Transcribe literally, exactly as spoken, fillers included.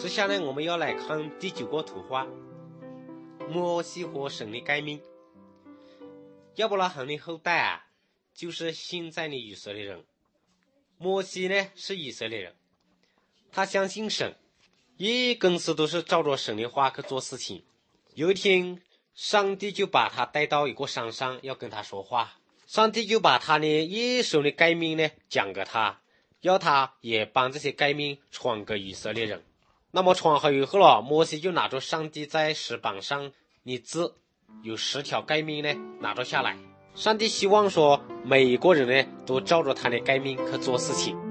接下来我们要来看第九个图画，摩西和神的诫命。亚伯拉罕的后代啊，就是现在的以色列人。摩西呢是以色列人，他相信神，一公司都是照着神的话去做事情。有一天，上帝就把他带到一个山上，要跟他说话。上帝就把他的一手的诫命呢讲给他，要他也帮这些诫命传给以色列人。那么传好以后了，摩西就拿着上帝在石板上的字，有十条诫命呢拿着下来。上帝希望说每一个人呢都照着他的诫命去做事情。